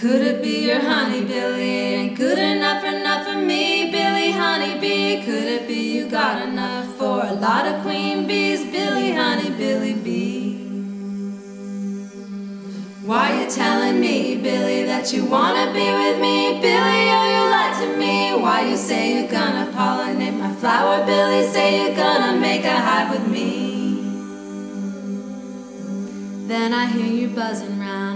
Could it be your honey, Billy? Ain't good enough for me, Billy honeybee. Could it be you got enough for a lot of queen bees, Billy honey, Billy bee? Why you telling me, Billy, that you wanna be with me, Billy? Oh, you lied to me. Why you say you're gonna pollinate my flower, Billy? Say you're gonna make a hive with me. Then I hear you buzzing round.